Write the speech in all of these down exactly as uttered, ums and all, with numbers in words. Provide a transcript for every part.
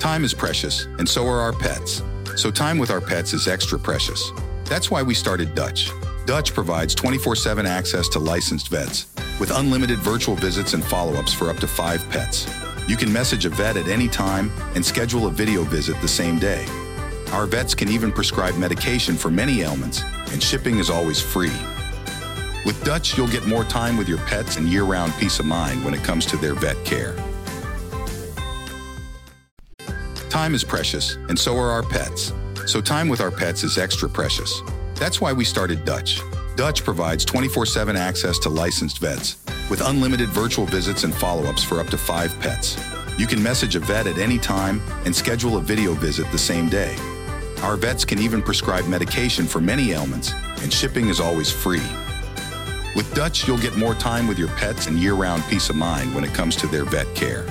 Time is precious, and so are our pets. So time with our pets is extra precious. That's why we started Dutch. Dutch provides twenty-four seven access to licensed vets with unlimited virtual visits and follow-ups for up to five pets. You can message a vet at any time and schedule a video visit the same day. Our vets can even prescribe medication for many ailments, and shipping is always free. With Dutch, you'll get more time with your pets and year-round peace of mind when it comes to their vet care. Time is precious, and so are our pets. So time with our pets is extra precious. That's why we started Dutch. Dutch provides twenty-four seven access to licensed vets with unlimited virtual visits and follow-ups for up to five pets. You can message a vet at any time and schedule a video visit the same day. Our vets can even prescribe medication for many ailments, and shipping is always free. With Dutch, you'll get more time with your pets and year-round peace of mind when it comes to their vet care.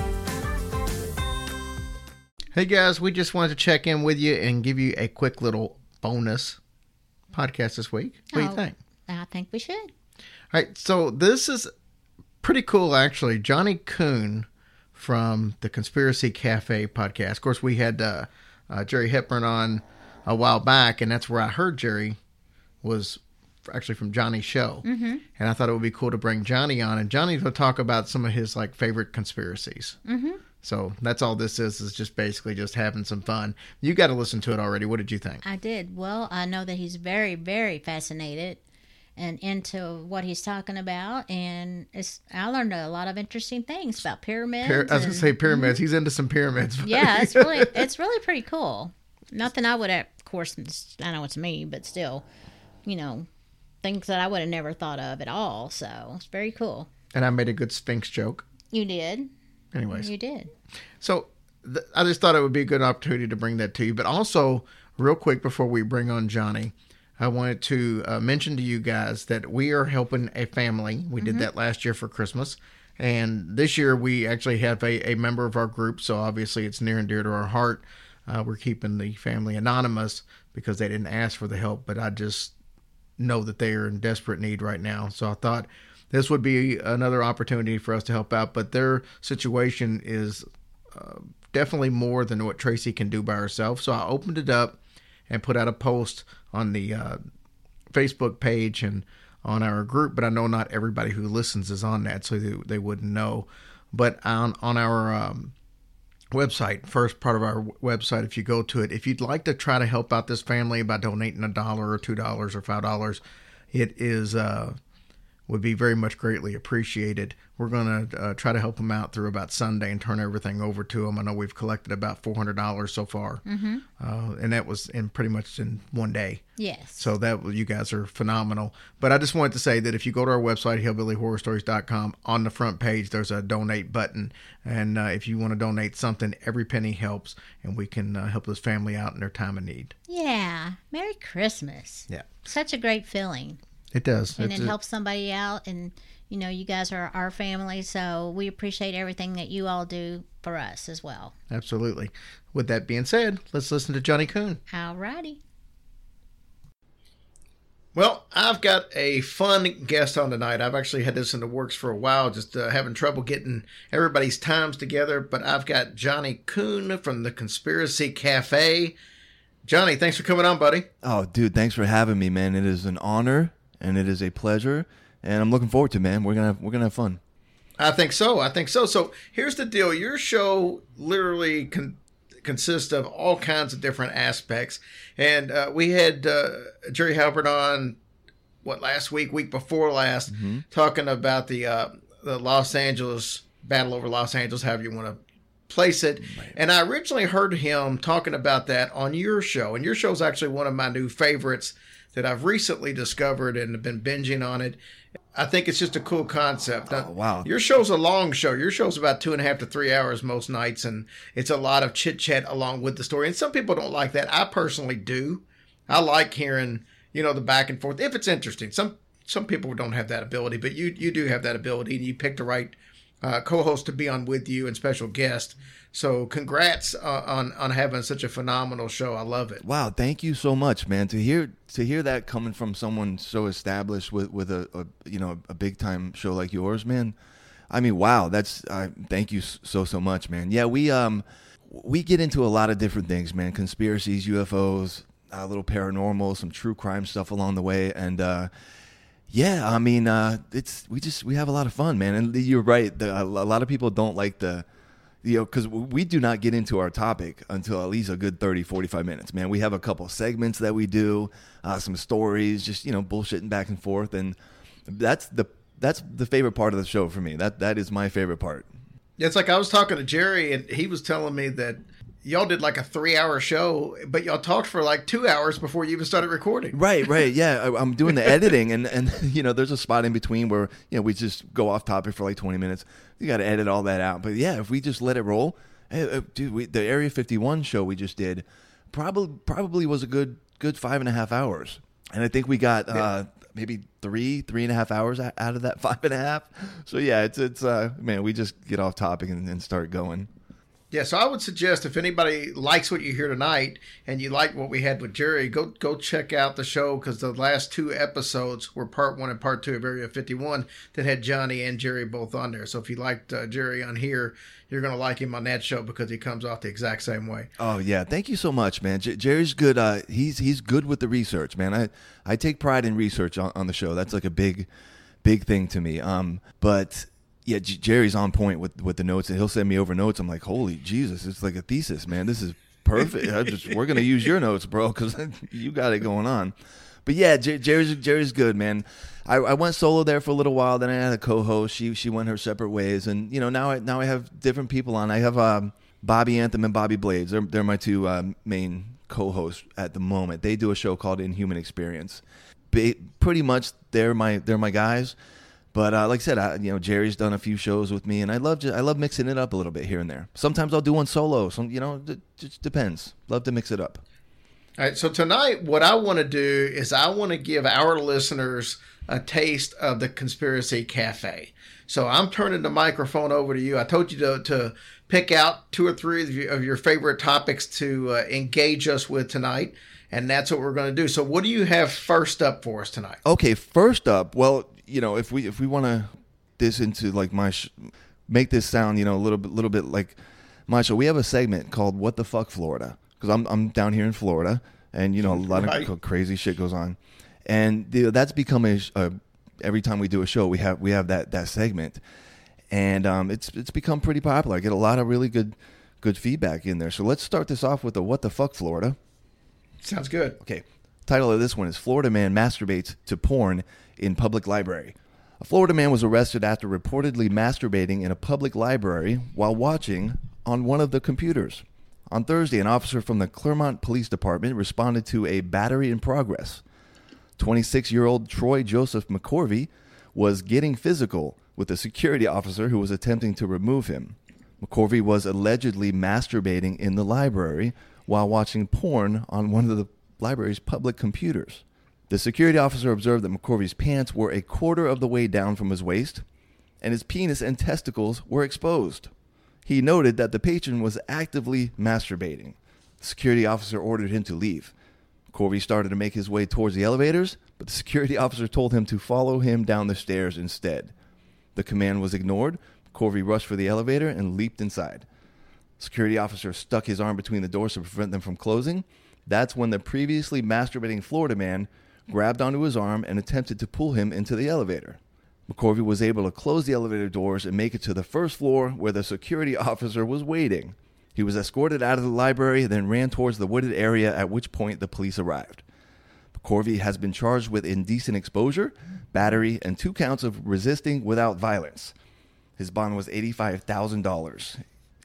Hey guys, we just wanted to check in with you and give you a quick little bonus podcast this week. What do you Oh, think? I think we should. All right, so this is pretty cool, actually. Johnny Kuhn from the Conspiracy Cafe podcast. Of course, we had uh, uh, Jerry Hepburn on a while back, and that's where I heard Jerry was actually from Johnny's show. Mm-hmm. And I thought it would be cool to bring Johnny on, and Johnny will talk about some of his like favorite conspiracies. Mm-hmm. So that's all this is, is just basically just having some fun. You got to listen to it already. What did you think? I did. Well, I know that he's very, very fascinated and into what he's talking about. And it's, I learned a lot of interesting things about pyramids. Pyra- I was going to and- say pyramids. Mm-hmm. He's into some pyramids. Yeah, it's really, it's really pretty cool. Nothing I would have, of course, I know it's me, but still, you know, things that I would have never thought of at all. So it's very cool. And I made a good Sphinx joke. You did. Anyways. You did. So th- I just thought it would be a good opportunity to bring that to you. But also, real quick before we bring on Johnny, I wanted to uh, mention to you guys that we are helping a family. We mm-hmm. did that last year for Christmas. And this year we actually have a, a member of our group. So obviously it's near and dear to our heart. Uh, we're keeping the family anonymous because they didn't ask for the help. But I just know that they are in desperate need right now. So I thought this would be another opportunity for us to help out, but their situation is uh, definitely more than what Tracy can do by herself. So I opened it up and put out a post on the uh, Facebook page and on our group, but I know not everybody who listens is on that, so they, they wouldn't know. But on, on our um, website, first part of our website, if you go to it, if you'd like to try to help out this family by donating a dollar or two dollars or five dollars, it is... Uh, would be very much greatly appreciated. We're going to uh, try to help them out through about Sunday and turn everything over to them. I know we've collected about four hundred dollars so far, mm-hmm. uh, and that was in pretty much in one day. Yes. So that you guys are phenomenal. But I just wanted to say that if you go to our website, hillbilly horror stories dot com, on the front page, there's a donate button. And uh, if you want to donate something, every penny helps, and we can uh, help this family out in their time of need. Yeah. Merry Christmas. Yeah. Such a great feeling. It does. And it's, it helps somebody out. And, you know, you guys are our family, so we appreciate everything that you all do for us as well. Absolutely. With that being said, let's listen to Johnny Kuhn. All righty. Well, I've got a fun guest on tonight. I've actually had this in the works for a while, just uh, having trouble getting everybody's times together. But I've got Johnny Kuhn from the Conspiracy Cafe. Johnny, thanks for coming on, buddy. Oh, dude, thanks for having me, man. It is an honor. And it is a pleasure, and I'm looking forward to it, man. We're gonna have, we're gonna have fun. I think so. I think so. So here's the deal: your show literally con- consists of all kinds of different aspects, and uh, we had uh, Jerry Halpern on what last week, week before last, mm-hmm. talking about the uh, the Los Angeles battle over Los Angeles, however you want to place it. Man. And I originally heard him talking about that on your show, and your show is actually one of my new favorites that I've recently discovered and have been binging on it. I think it's just a cool concept. Oh, wow. Your show's a long show. Your show's about two and a half to three hours most nights, and it's a lot of chit-chat along with the story. And some people don't like that. I personally do. I like hearing, you know, the back and forth, if it's interesting. Some some people don't have that ability, but you, you do have that ability, and you picked the right uh, co-host to be on with you and special guest. So congrats uh, on on having such a phenomenal show. I love it. Wow, thank you so much, man. To hear to hear that coming from someone so established with with a, a you know a big time show like yours, man. I mean, wow, that's uh, thank you so so much, man. Yeah, we um we get into a lot of different things, man. Conspiracies, U F Os, a little paranormal, some true crime stuff along the way. And, uh, yeah, I mean, uh, it's, we just, we have a lot of fun, man. And you're right. The, a lot of people don't like the, you know, because we do not get into our topic until at least a good thirty, forty-five minutes, man. We have a couple segments that we do, uh, some stories, just, you know, bullshitting back and forth. And that's the, that's the favorite part of the show for me. That, that is my favorite part. It's like I was talking to Jerry, and he was telling me that y'all did like a three-hour show, but y'all talked for like two hours before you even started recording. Right, right, yeah. I, I'm doing the editing, and, and you know, there's a spot in between where, you know, we just go off topic for like twenty minutes. You got to edit all that out. But yeah, if we just let it roll, hey, uh, dude, we, the Area fifty-one show we just did probably probably was a good good five and a half hours, and I think we got uh, yeah. maybe three three and a half hours out of that five and a half. So yeah, it's it's uh, man, we just get off topic and, and start going. Yeah, so I would suggest if anybody likes what you hear tonight and you like what we had with Jerry, go go check out the show, because the last two episodes were part one and part two of Area fifty-one that had Johnny and Jerry both on there. So if you liked uh, Jerry on here, you're going to like him on that show because he comes off the exact same way. Oh, yeah. Thank you so much, man. J- Jerry's good. Uh, he's he's good with the research, man. I, I take pride in research on, on the show. That's like a big, big thing to me. Um, But... Yeah, J- Jerry's on point with, with the notes, and he'll send me over notes. I'm like, holy Jesus, it's like a thesis, man. This is perfect. I just, we're going to use your notes, bro, because you got it going on. But yeah, J- Jerry's Jerry's good, man. I, I went solo there for a little while. Then I had a co-host. She she went her separate ways, and you know now I now I have different people on. I have um, Bobby Anthem and Bobby Blades. They're they're my two um, main co-hosts at the moment. They do a show called Inhuman Experience. Ba- pretty much, they're my they're my guys. But uh, like I said, I, you know, Jerry's done a few shows with me, and I love just, I love mixing it up a little bit here and there. Sometimes I'll do one solo. Some, you know, it just depends. Love to mix it up. All right. So tonight, what I want to do is I want to give our listeners a taste of the Conspiracy Cafe. So I'm turning the microphone over to you. I told you to, to pick out two or three of your, of your favorite topics to uh, engage us with tonight, and that's what we're going to do. So what do you have first up for us tonight? Okay, first up, well, you know, if we if we want to this into like my sh- make this sound, you know, a little bit little bit like my show. We have a segment called "What the Fuck Florida," because I'm I'm down here in Florida, and you know a lot right. of crazy shit goes on, and you know, that's become a, a every time we do a show we have we have that that segment, and um, it's it's become pretty popular. I get a lot of really good good feedback in there. So let's start this off with the "What the Fuck Florida." Sounds good. Okay. Title of this one is Florida Man Masturbates to Porn in Public Library. A Florida man was arrested after reportedly masturbating in a public library while watching on one of the computers. On Thursday, an officer from the Clermont Police Department responded to a battery in progress. twenty-six-year-old Troy Joseph McCorvey was getting physical with a security officer who was attempting to remove him. McCorvey was allegedly masturbating in the library while watching porn on one of the library's public computers. The security officer observed that McCorvey's pants were a quarter of the way down from his waist, and his penis and testicles were exposed. He noted that the patron was actively masturbating. The security officer ordered him to leave. McCorvey started to make his way towards the elevators, but the security officer told him to follow him down the stairs instead. The command was ignored. McCorvey rushed for the elevator and leaped inside. The security officer stuck his arm between the doors to prevent them from closing. That's when the previously masturbating Florida man grabbed onto his arm and attempted to pull him into the elevator. McCorvey was able to close the elevator doors and make it to the first floor where the security officer was waiting. He was escorted out of the library, then ran towards the wooded area, at which point the police arrived. McCorvey has been charged with indecent exposure, battery, and two counts of resisting without violence. His bond was eighty-five thousand dollars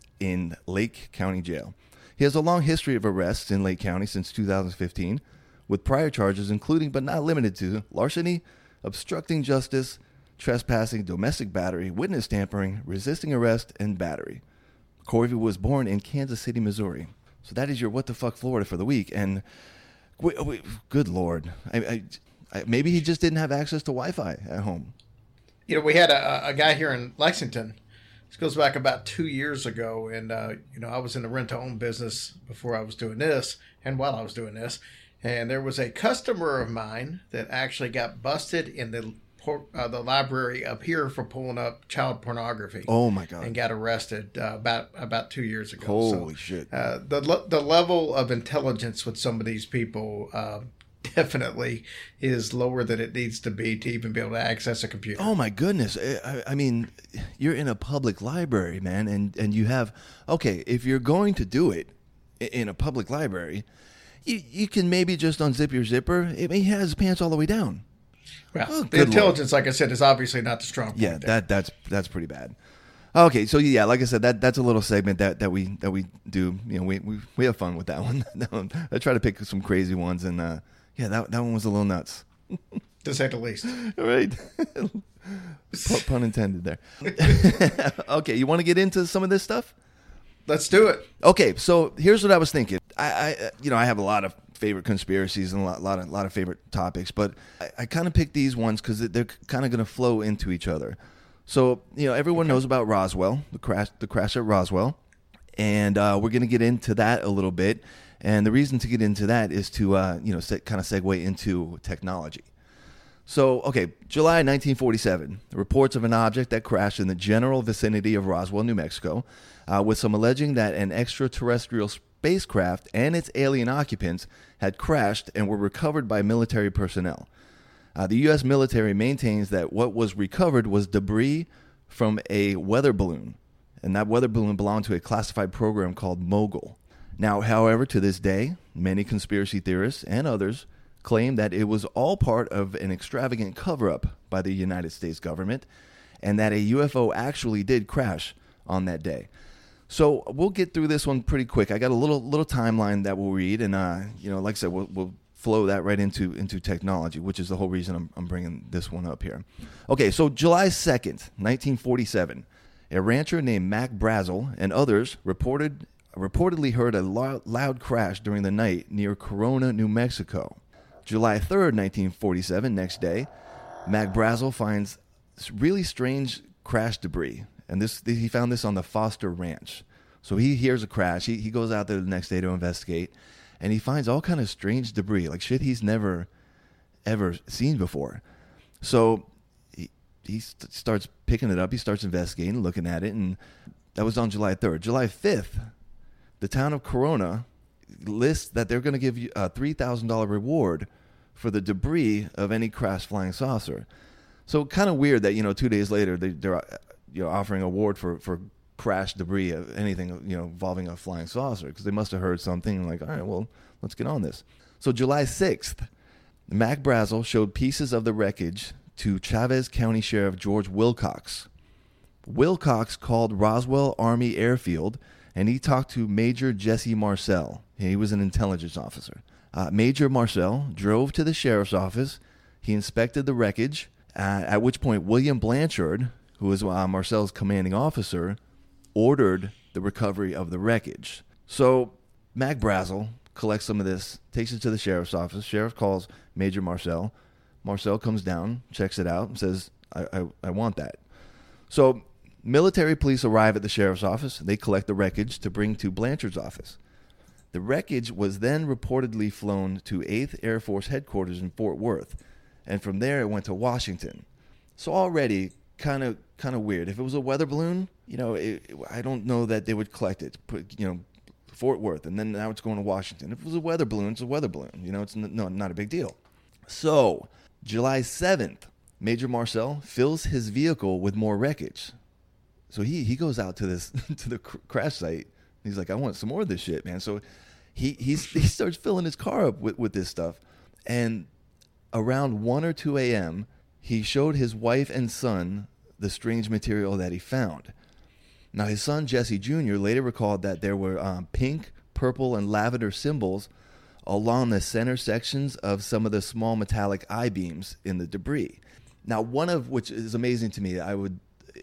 in Lake County Jail. He has a long history of arrests in Lake County since two thousand fifteen, with prior charges including but not limited to larceny, obstructing justice, trespassing, domestic battery, witness tampering, resisting arrest, and battery. McCorvey was born in Kansas City, Missouri. So that is your What the Fuck Florida for the week. And wait, wait, good Lord, I, I, I, maybe he just didn't have access to Wi-Fi at home. You know, we had a, a guy here in Lexington. This goes back about two years ago, and uh, you know, I was in the rent-to-own business before I was doing this, and while I was doing this, and there was a customer of mine that actually got busted in the por- uh, the library up here for pulling up child pornography. Oh my God! And got arrested uh, about about two years ago. Holy so, shit! Uh, the le- the level of intelligence with some of these people uh, definitely is lower than it needs to be to even be able to access a computer. Oh my goodness! I, I mean, you're in a public library, man, and and you have okay. If you're going to do it in a public library, you you can maybe just unzip your zipper. I mean, he has his pants all the way down. Well, Oh, the good intelligence, like I said, is obviously not the strong point. Yeah, there. that that's that's pretty bad. Okay, so yeah, like I said, that that's a little segment that, that we that we do. You know, we we, we have fun with that one. That one- I try to pick some crazy ones, and uh, yeah, that that one was a little nuts. to say the least. All right, P- pun intended there. Okay, you want to get into some of this stuff? Let's do it. Okay, so here's what I was thinking. I, I you know, I have a lot of favorite conspiracies and a lot, lot of, lot of favorite topics, but I, I kind of picked these ones because they're kind of going to flow into each other. So, you know, everyone okay. knows about Roswell, the crash, the crash at Roswell, and uh, we're going to get into that a little bit. And the reason to get into that is to, uh, you know, se- kind of segue into technology. So, okay, July nineteen forty-seven, reports of an object that crashed in the general vicinity of Roswell, New Mexico, uh, with some alleging that an extraterrestrial spacecraft and its alien occupants had crashed and were recovered by military personnel. Uh, the U S military maintains that what was recovered was debris from a weather balloon, and that weather balloon belonged to a classified program called Mogul. Now, however, to this day, many conspiracy theorists and others claim that it was all part of an extravagant cover-up by the United States government and that a U F O actually did crash on that day. So we'll get through this one pretty quick. I got a little little timeline that we'll read, and uh, you know, like I said, we'll, we'll flow that right into into technology, which is the whole reason I'm, I'm bringing this one up here. Okay, so July second, nineteen forty-seven, a rancher named Mac Brazel and others reported reportedly heard a loud, loud crash during the night near Corona, New Mexico. July third, nineteen forty-seven, next day, Mac Brazel finds really strange crash debris. And this he found this on the Foster Ranch. So he hears a crash. He he goes out there the next day to investigate, and he finds all kind of strange debris, like shit he's never, ever seen before. So he he st- starts picking it up. He starts investigating, looking at it, and that was on July third. July fifth, the town of Corona lists that they're going to give you a three thousand dollars reward for the debris of any crashed flying saucer. So kind of weird that, you know, two days later they, they're you know offering a award for, for crashed debris of anything, you know, involving a flying saucer, because they must have heard something like, all right, well, let's get on this. So July sixth, Mac Brazel showed pieces of the wreckage to Chavez County Sheriff George Wilcox. Wilcox called Roswell Army Airfield, and he talked to Major Jesse Marcel. He was an intelligence officer. Uh, Major Marcel drove to the sheriff's office. He inspected the wreckage, uh, at which point William Blanchard, who was uh, Marcel's commanding officer, ordered the recovery of the wreckage. So Mac Brazel collects some of this, takes it to the sheriff's office. Sheriff calls Major Marcel. Marcel comes down, checks it out, and says, I, I, I want that. So military police arrive at the sheriff's office. They collect the wreckage to bring to Blanchard's office. The wreckage was then reportedly flown to eighth Air Force headquarters in Fort Worth, and from there it went to Washington. So already kind of kind of weird. If it was a weather balloon, you know, it, it, I don't know that they would collect it, put, you know, Fort Worth, and then now it's going to Washington. If it was a weather balloon, it's a weather balloon. You know, it's n- no, not a big deal. So July seventh, Major Marcel fills his vehicle with more wreckage. So he, he goes out to this to the cr- crash site. He's like, I want some more of this shit, man. So he he's, he starts filling his car up with, with this stuff. And around one or two a.m., he showed his wife and son the strange material that he found. Now, his son, Jesse Junior, later recalled that there were um, pink, purple, and lavender symbols along the center sections of some of the small metallic I-beams in the debris. Now, one of which is amazing to me, I would,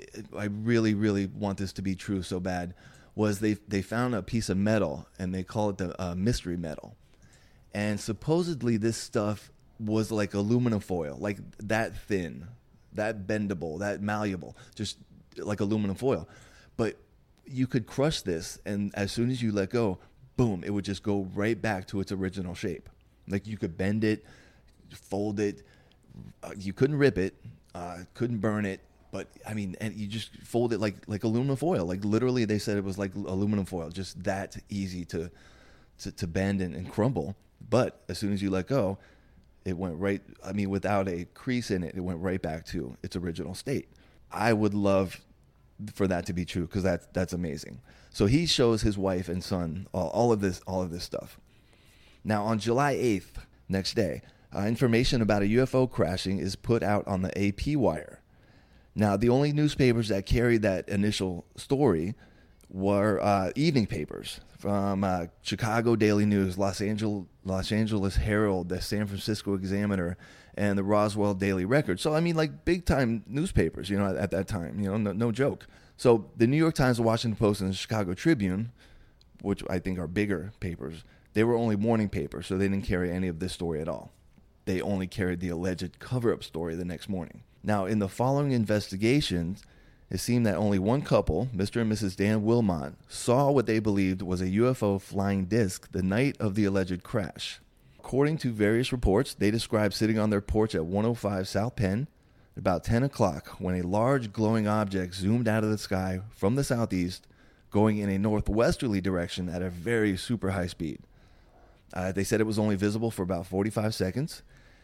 I really, really want this to be true so bad, was they they found a piece of metal, and they call it the uh, mystery metal. And supposedly this stuff was like aluminum foil, like that thin, that bendable, that malleable, just like aluminum foil. But you could crush this, and as soon as you let go, boom, it would just go right back to its original shape. Like you could bend it, fold it. Uh, you couldn't rip it. uh, couldn't burn it. But I mean, and you just fold it like like aluminum foil. Like literally, they said it was like aluminum foil, just that easy to to, to bend and, and crumble. But as soon as you let go, it went right. I mean, without a crease in it, it went right back to its original state. I would love for that to be true, because that's that's amazing. So he shows his wife and son all, all of this all of this stuff. Now on July eighth, next day, uh, information about a U F O crashing is put out on the A P wire. Now, the only newspapers that carried that initial story were uh, evening papers from uh, Chicago Daily News, Los Angeles, Los Angeles Herald, the San Francisco Examiner, and the Roswell Daily Record. So, I mean, like big-time newspapers, you know, at, at that time, you know, no, no joke. So, the New York Times, the Washington Post, and the Chicago Tribune, which I think are bigger papers, they were only morning papers, so they didn't carry any of this story at all. They only carried the alleged cover-up story the next morning. Now, in the following investigations, it seemed that only one couple, Mister and Missus Dan Wilmot, saw what they believed was a U F O flying disc the night of the alleged crash. According to various reports, they described sitting on their porch at one oh five South Penn at about ten o'clock when a large glowing object zoomed out of the sky from the southeast, going in a northwesterly direction at a very super high speed. Uh, they said it was only visible for about forty-five seconds,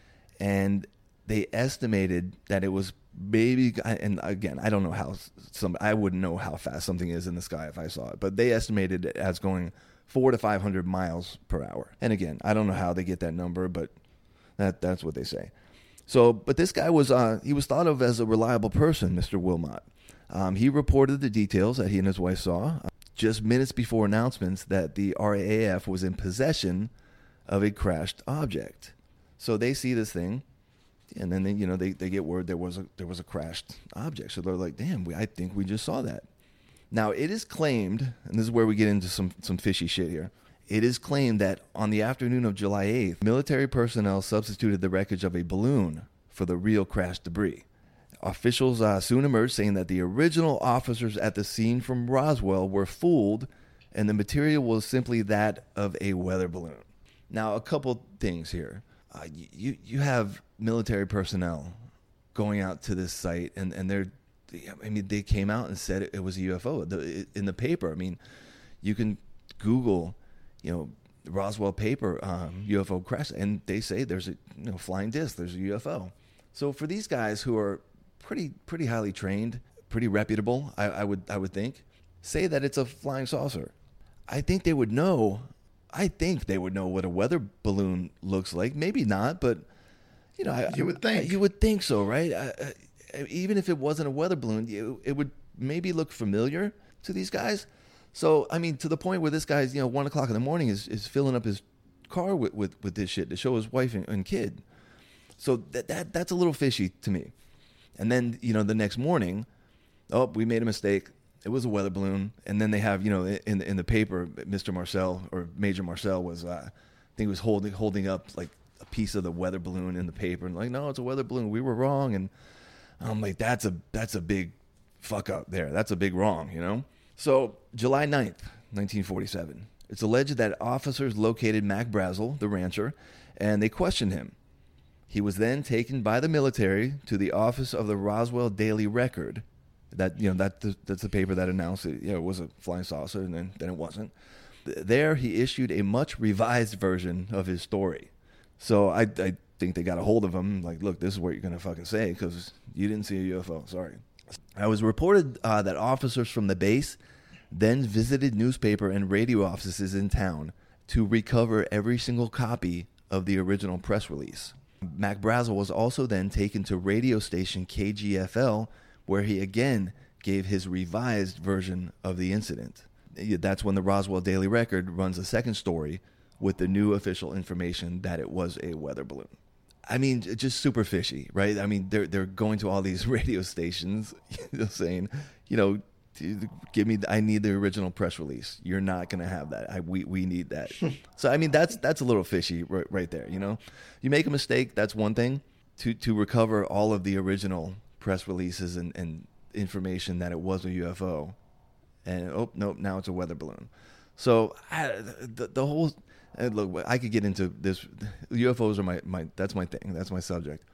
and they estimated that it was maybe, and again, I don't know how some, I wouldn't know how fast something is in the sky if I saw it, but they estimated it as going four to five hundred miles per hour. And again, I don't know how they get that number, but that that's what they say. So, but this guy was, uh, he was thought of as a reliable person, Mister Wilmot. Um, he reported the details that he and his wife saw uh, just minutes before announcements that the R A A F was in possession of a crashed object. So they see this thing. And then they, you know, they, they get word there was a there was a crashed object. So they're like, damn, we, I think we just saw that. Now, it is claimed, and this is where we get into some, some fishy shit here. It is claimed that on the afternoon of July eighth, military personnel substituted the wreckage of a balloon for the real crash debris. Officials uh, soon emerged saying that the original officers at the scene from Roswell were fooled, and the material was simply that of a weather balloon. Now, a couple things here. Uh, you you have military personnel going out to this site, and, and they're, I mean, they came out and said it, it was a U F O the, in the paper. I mean, you can Google, you know, Roswell paper um, U F O crash, and they say there's a you know flying disc, there's a U F O. So for these guys who are pretty pretty highly trained, pretty reputable, I, I would I would think, say that it's a flying saucer. I think they would know. I think they would know what a weather balloon looks like. Maybe not, but you know, I, You would think. I, you would think so, right? I, I, even if it wasn't a weather balloon, it, it would maybe look familiar to these guys. So, I mean, to the point where this guy's, you know, one o'clock in the morning is, is filling up his car with, with, with this shit to show his wife and, and kid. So that that that's a little fishy to me. And then, you know, the next morning, oh, we made a mistake. It was a weather balloon. And then they have, you know, in in the paper, Mister Marcel or Major Marcel was, uh, I think he was holding holding up like a piece of the weather balloon in the paper, and like, no, it's a weather balloon. We were wrong. And I'm like, that's a that's a big fuck up there. That's a big wrong, you know. So July ninth, nineteen forty-seven, it's alleged that officers located Mac Brazel, the rancher, and they questioned him. He was then taken by the military to the office of the Roswell Daily Record. That you know that that's the paper that announced it. You know, it was a flying saucer, and then, then it wasn't. There, he issued a much revised version of his story. So I, I think they got a hold of him. Like, look, this is what you're gonna fucking say because you didn't see a U F O. Sorry. I was reported uh, that officers from the base then visited newspaper and radio offices in town to recover every single copy of the original press release. Mac Brazel was also then taken to radio station K G F L, where he again gave his revised version of the incident. That's when the Roswell Daily Record runs a second story with the new official information that it was a weather balloon. I mean, just super fishy, right? I mean, they're they're going to all these radio stations saying, you know, give me, I need the original press release. You're not going to have that. I, we we need that. So, I mean, that's that's a little fishy right, right there, you know? You make a mistake, that's one thing. To, to recover all of the original press releases and, and information that it was a U F O, and oh nope, now it's a weather balloon. So I, the, the whole look, I could get into this. U F Os are my, my that's my thing, that's my subject.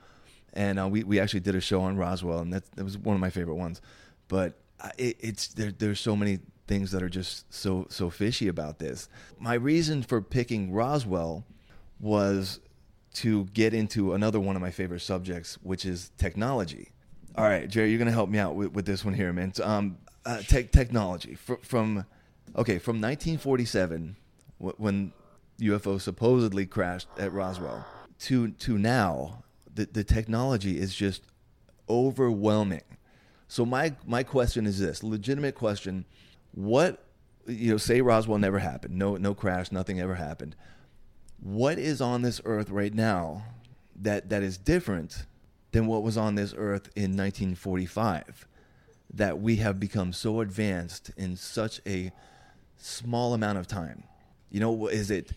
and uh, we we actually did a show on Roswell, and that that was one of my favorite ones. But it, it's there. There's so many things that are just so so fishy about this. My reason for picking Roswell was to get into another one of my favorite subjects, which is technology. All right, Jerry, you're gonna help me out with, with this one here, man. So, um, uh, tech technology F- from okay from nineteen forty-seven, w- when U F O supposedly crashed at Roswell, to to now, the the technology is just overwhelming. So my my question is this, legitimate question: what, you know, say Roswell never happened, no no crash, nothing ever happened. What is on this earth right now that that is different than what was on this earth in nineteen forty-five, that we have become so advanced in such a small amount of time? You know, is it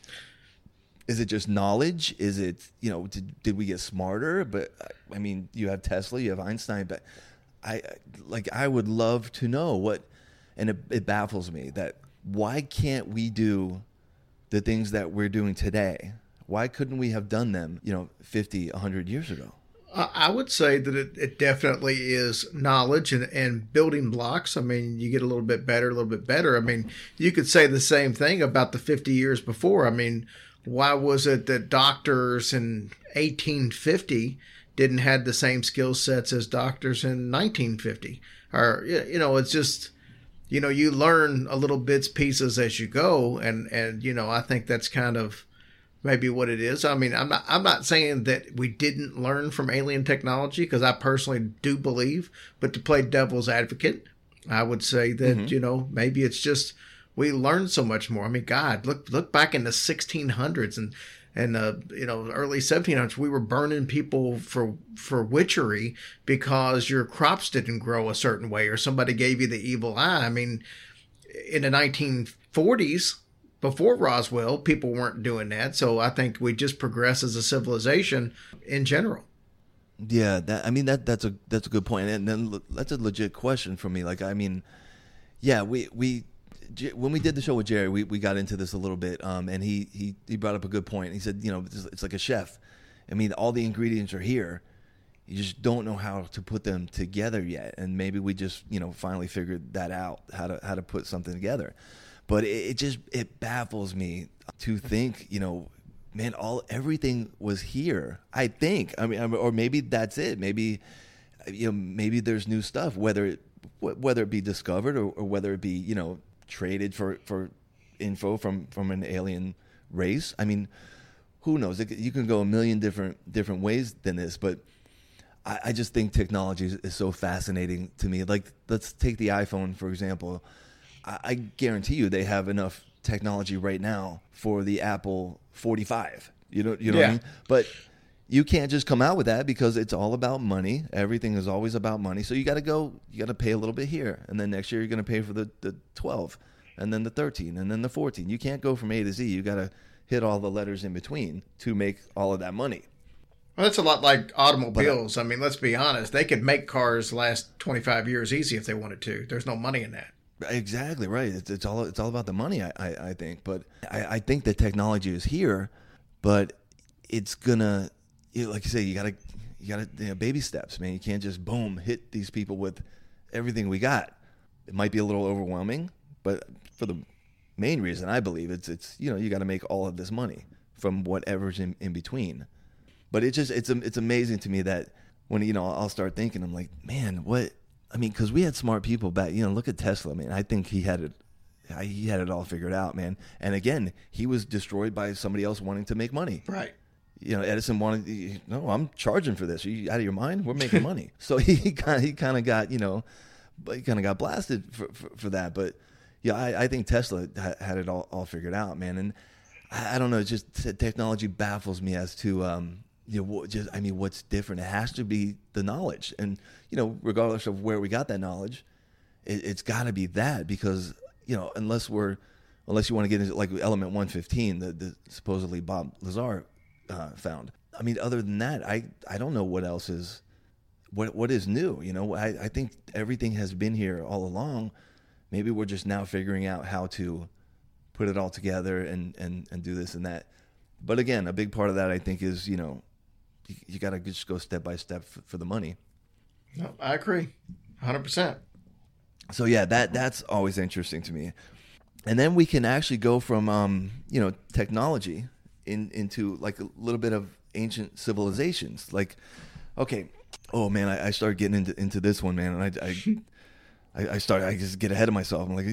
is it just knowledge? Is it, you know, did, did we get smarter? But I mean, you have Tesla, you have Einstein, but I like I would love to know what, and it, it baffles me that why can't we do the things that we're doing today? Why couldn't we have done them, you know, fifty, one hundred years ago? I would say that it, it definitely is knowledge and, and building blocks. I mean, you get a little bit better, a little bit better. I mean, you could say the same thing about the fifty years before. I mean, why was it that doctors in eighteen fifty didn't have the same skill sets as doctors in nineteen fifty? Or, you know, it's just, you know, you learn a little bits, pieces as you go. And, and, you know, I think that's kind of maybe what it is. I mean, I'm not, I'm not saying that we didn't learn from alien technology, because I personally do believe, but to play devil's advocate, I would say that, mm-hmm. you know, maybe it's just, we learned so much more. I mean, God, look, look back in the sixteen hundreds and, and, uh, you know, early seventeen hundreds, we were burning people for, for witchery because your crops didn't grow a certain way or somebody gave you the evil eye. I mean, in the nineteen forties, before Roswell, people weren't doing that. So I think we just progress as a civilization in general. Yeah, that, I mean, that that's a that's a good point. And then that's a legit question for me. Like, I mean, yeah, we we when we did the show with Jerry, we, we got into this a little bit, um, and he, he, he brought up a good point. He said, you know, it's, it's like a chef. I mean, all the ingredients are here. You just don't know how to put them together yet. And maybe we just, you know, finally figured that out, how to how to put something together. But it, it just, it baffles me to think, you know, man, all everything was here, I think. I mean, or maybe that's it. Maybe, you know, maybe there's new stuff, whether it, whether it be discovered or, or whether it be, you know, traded for, for info from, from an alien race. I mean, who knows? It, you can go a million different different ways than this, but I, I just think technology is, is so fascinating to me. Like, let's take the iPhone, for example. I, I guarantee you they have enough technology right now for the Apple forty-five. You know, you know yeah. what I mean? But you can't just come out with that because it's all about money. Everything is always about money. So you got to go, you got to pay a little bit here. And then next year you're going to pay for the, the twelve and then the thirteen and then the fourteen. You can't go from A to Z. You got to hit all the letters in between to make all of that money. Well, that's a lot like automobiles. But, I mean, let's be honest. They could make cars last twenty-five years easy if they wanted to. There's no money in that. Exactly right. It's, it's all it's all about the money, I, I, I think. But I, I think the technology is here, but it's gonna, you know, like you say, you gotta you gotta you know, baby steps, man. You can't just boom hit these people with everything we got. It might be a little overwhelming, but for the main reason, I believe it's it's you know you got to make all of this money from whatever's in, in between. But it just it's it's amazing to me that when you know I'll start thinking, I'm like, man, what. I mean, because we had smart people back. You know, look at Tesla. I mean, I think he had it. He had it all figured out, man. And again, he was destroyed by somebody else wanting to make money. Right. You know, Edison wanted. No, I'm charging for this. Are you out of your mind? We're making money. So he kind of he kind of got you know, he kind of got blasted for, for for that. But yeah, I, I think Tesla had it all, all figured out, man. And I, I don't know. It's just technology baffles me as to. Um, You know, just I mean, what's different? It has to be the knowledge, and you know, regardless of where we got that knowledge, it, it's got to be that because you know, unless we're, unless you want to get into like Element one fifteen that the supposedly Bob Lazar uh, found. I mean, other than that, I I don't know what else is, what what is new. You know, I I think everything has been here all along. Maybe we're just now figuring out how to put it all together and and and do this and that. But again, a big part of that I think is you know. you, you got to just go step by step for, for the money. No, I agree, one hundred percent. So yeah, that that's always interesting to me. And then we can actually go from um, you know technology in into like a little bit of ancient civilizations. Like, okay, oh man, I, I started getting into into this one, man, and I. I I, I start. I just get ahead of myself. I'm like,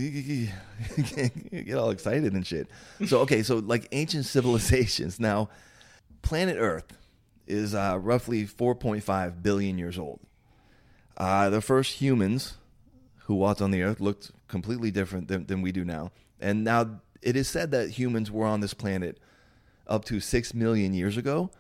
get all excited and shit. So okay, so like ancient civilizations. Now, planet Earth is uh, roughly four point five billion years old. Uh, the first humans who walked on the Earth looked completely different than, than we do now. And now it is said that humans were on this planet up to six million years ago.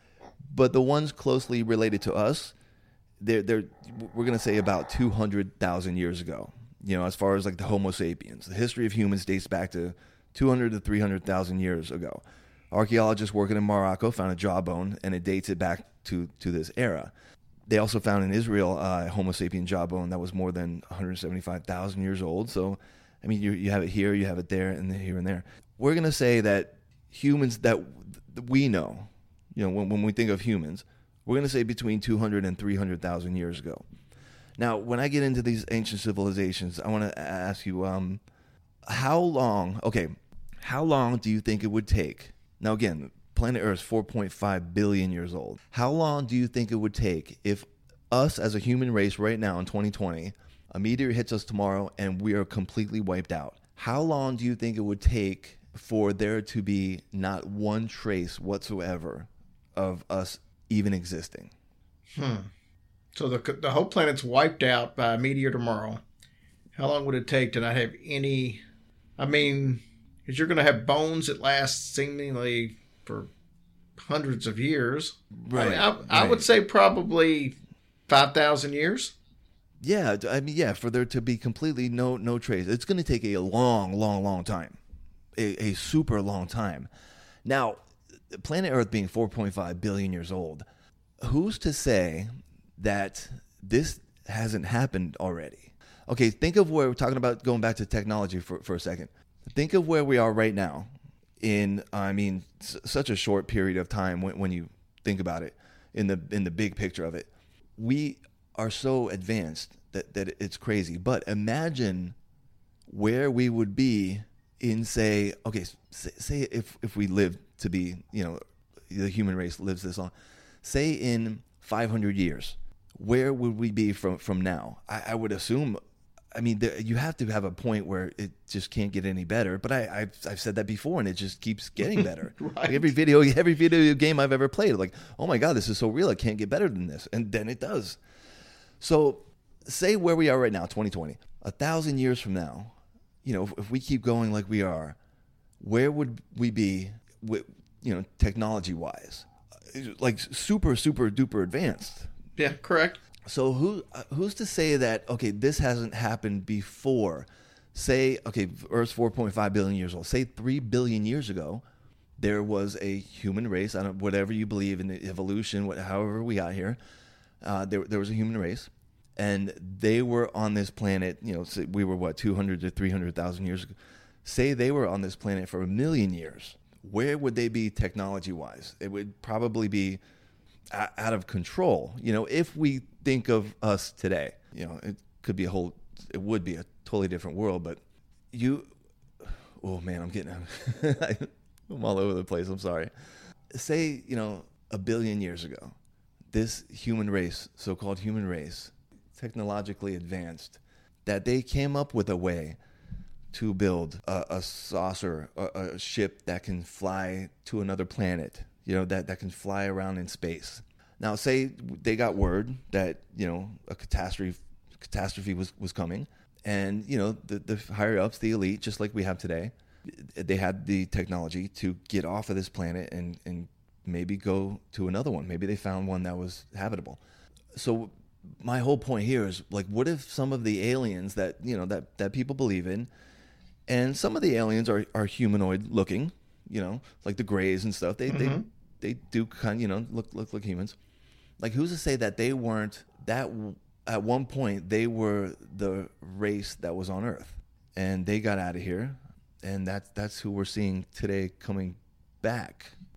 But the ones closely related to us, they're, they're we're going to say about two hundred thousand years ago. You know, as far as like the Homo sapiens. The history of humans dates back to two hundred to three hundred thousand years ago. Archaeologists working in Morocco found a jawbone, and it dates it back to, to this era. They also found in Israel uh, a Homo sapien jawbone that was more than one hundred seventy-five thousand years old. So, I mean, you you have it here, you have it there, and then here and there. We're going to say that humans that we know, you know, when, when we think of humans, we're going to say between two hundred and three hundred thousand years ago. Now, when I get into these ancient civilizations, I want to ask you, um, how long, okay, how long do you think it would take? Now, again, planet Earth is four point five billion years old. How long do you think it would take if us as a human race right now in twenty twenty, a meteor hits us tomorrow and we are completely wiped out? How long do you think it would take for there to be not one trace whatsoever of us even existing? Hmm. So the the whole planet's wiped out by a meteor tomorrow. How long would it take to not have any? I mean, because you're going to have bones that last seemingly for hundreds of years. Right. I, mean, I, right. I would say probably five thousand years. Yeah, I mean, yeah, for there to be completely no no trace, it's going to take a long, long, long time, a, a super long time. Now, planet Earth being four point five billion years old, who's to say that this hasn't happened already? Okay, think of where we're talking about going back to technology for, for a second. Think of where we are right now in, I mean, s- such a short period of time when, when you think about it in the in the big picture of it. We are so advanced that, that it's crazy. But imagine where we would be in, say, okay, say, say if, if we live to be, you know, the human race lives this long, say in five hundred years, where would we be from, from now? I, I would assume, I mean, there, you have to have a point where it just can't get any better. But I, I've, I've said that before, and it just keeps getting better. Right. Like every video, every video game I've ever played, like, oh my God, this is so real. It can't get better than this. And then it does. So say where we are right now, twenty twenty, a thousand years from now, you know, if, if we keep going like we are, where would we be, with, you know, technology wise? Like super, super duper advanced. Yeah, correct. So who uh, who's to say that, okay, this hasn't happened before? Say, okay, Earth's four point five billion years old. Say three billion years ago, there was a human race. I don't, whatever you believe in evolution, what, however we got here, uh, there there was a human race, and they were on this planet. You know, say we were what two hundred to three hundred thousand years ago. Say they were on this planet for a million years. Where would they be technology wise? It would probably be out of control. You know, if we think of us today, you know, it could be a whole, it would be a totally different world. But you, oh man, I'm getting, I'm all over the place. I'm sorry. Say, you know, a billion years ago, this human race, so-called human race, technologically advanced, that they came up with a way to build a, a saucer, a, a ship that can fly to another planet, you know, that, that can fly around in space. Now, say they got word that, you know, a catastrophe catastrophe was, was coming, and, you know, the, the higher-ups, the elite, just like we have today, they had the technology to get off of this planet and, and maybe go to another one. Maybe they found one that was habitable. So my whole point here is, like, what if some of the aliens that, you know, that, that people believe in, and some of the aliens are, are humanoid looking, you know, like the Greys and stuff. They mm-hmm. they they do kind of, you know, look look like humans. Like, who's to say that they weren't that at one point they were the race that was on Earth, and they got out of here, and that's that's who we're seeing today coming back.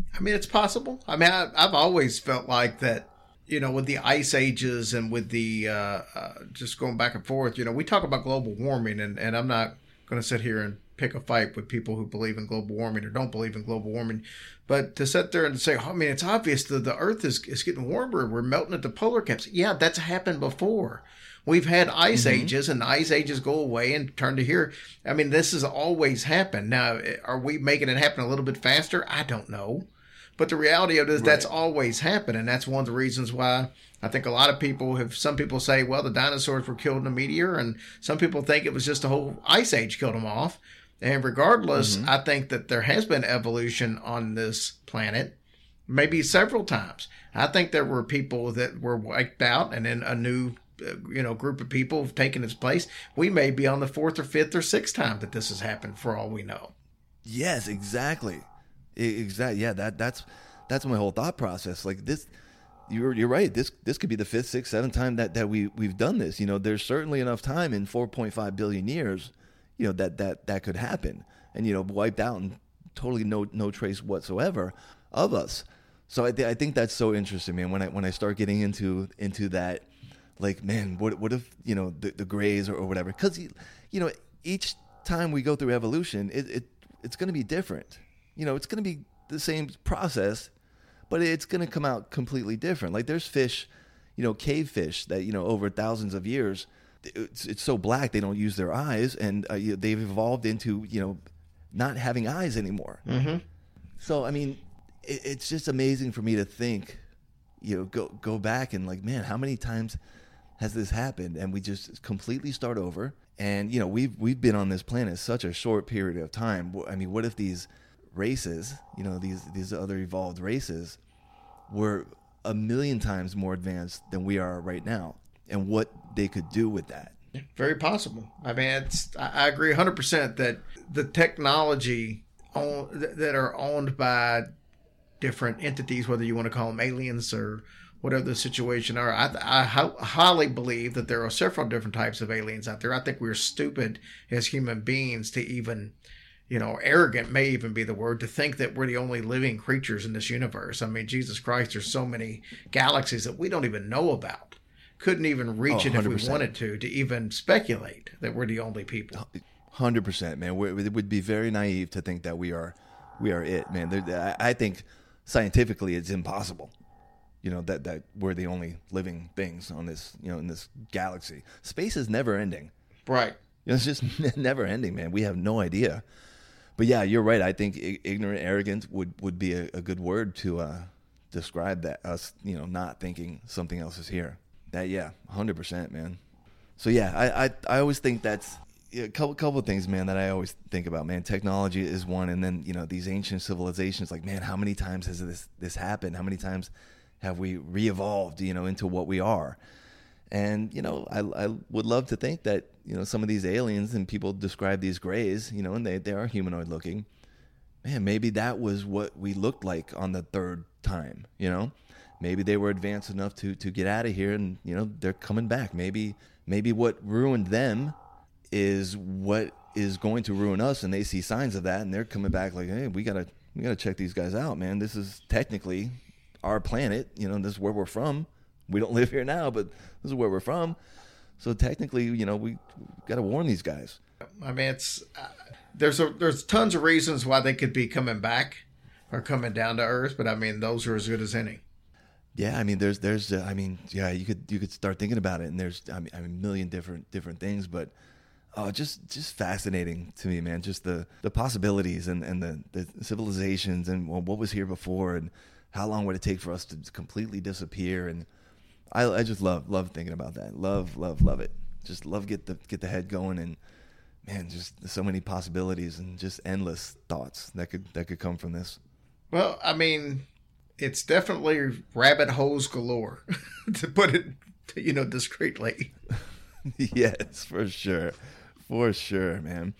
I mean, it's possible. I mean, I, I've always felt like that, you know, with the ice ages and with the, uh, uh, just going back and forth, you know, we talk about global warming, and, and I'm not going to sit here and pick a fight with people who believe in global warming or don't believe in global warming. But to sit there and say, oh, I mean, it's obvious that the Earth is, is getting warmer. We're melting at the polar caps. Yeah, that's happened before. We've had ice mm-hmm. ages, and the ice ages go away and turn to here. I mean, this has always happened. Now, are we making it happen a little bit faster? I don't know. But the reality of it is right. That's always happened, and that's one of the reasons why I think a lot of people have, some people say, well, the dinosaurs were killed in a meteor, and some people think it was just a whole ice age killed them off. And regardless, mm-hmm. I think that there has been evolution on this planet, maybe several times. I think there were people that were wiped out, and then a new you know, group of people have taken its place. We may be on the fourth or fifth or sixth time that this has happened, for all we know. Yes, exactly. Exactly. Yeah, that that's that's my whole thought process. Like this, you're you're right. This this could be the fifth, sixth, seventh time that, that we we've done this. You know, there's certainly enough time in four point five billion years, you know, that that that could happen, and you know, wiped out and totally no no trace whatsoever of us. So I th- I think that's so interesting, man. When I when I start getting into into that. Like, man, what what if, you know, the, the grays or, or whatever? Because, you know, each time we go through evolution, it, it it's going to be different. You know, it's going to be the same process, but it's going to come out completely different. Like, there's fish, you know, cave fish that, you know, over thousands of years, it's, it's so black they don't use their eyes, and uh, you know, they've evolved into, you know, not having eyes anymore. Mm-hmm. So, I mean, it, it's just amazing for me to think, you know, go go back and like, man, how many times has this happened, and we just completely start over? And you know, we've we've been on this planet such a short period of time. I mean, what if these races, you know, these these other evolved races, were a million times more advanced than we are right now, and what they could do with that? Very possible. I mean, it's I agree one hundred percent that the technology own, that are owned by different entities, whether you want to call them aliens or whatever the situation are, I, I highly believe that there are several different types of aliens out there. I think we're stupid as human beings to even, you know, arrogant may even be the word, to think that we're the only living creatures in this universe. I mean, Jesus Christ, there's so many galaxies that we don't even know about. Couldn't even reach oh, it if we wanted to, to even speculate that we're the only people. one hundred percent, man. We're, it would be very naive to think that we are, we are it, man. There, I think scientifically it's impossible. You know, that, that we're the only living things on this, you know, in this galaxy. Space is never ending. Right. You know, it's just never ending, man. We have no idea. But yeah, you're right. I think ignorant, arrogant would, would be a, a good word to uh, describe that, us, you know, not thinking something else is here. That, yeah, one hundred percent, man. So yeah, I, I, I always think that's a couple, couple of things, man, that I always think about, man. Technology is one. And then, you know, these ancient civilizations, like, man, how many times has this, this happened? How many times have we re-evolved, you know, into what we are? And, you know, I, I would love to think that, you know, some of these aliens, and people describe these grays, you know, and they, they are humanoid looking. Man, maybe that was what we looked like on the third time, you know? Maybe they were advanced enough to, to get out of here, and, you know, they're coming back. Maybe maybe what ruined them is what is going to ruin us, and they see signs of that, and they're coming back like, hey, we gotta we gotta check these guys out, man. This is technically our planet, you know, this is where we're from. We don't live here now, but this is where we're from. So technically, you know, we got to warn these guys. I mean, it's uh, there's a there's tons of reasons why they could be coming back or coming down to Earth, but I mean, those are as good as any. Yeah, I mean, there's there's uh, I mean, yeah, you could you could start thinking about it, and there's I mean, I mean, a million different different things, but oh, just just fascinating to me, man. Just the, the possibilities and, and the, the civilizations, and well, what was here before, and how long would it take for us to completely disappear? And I, I just love love thinking about that. Love, love, love it. Just love get the get the head going, and man, just so many possibilities and just endless thoughts that could that could come from this. Well, I mean, it's definitely rabbit holes galore, to put it, you know, discreetly. Yes, for sure, for sure, man.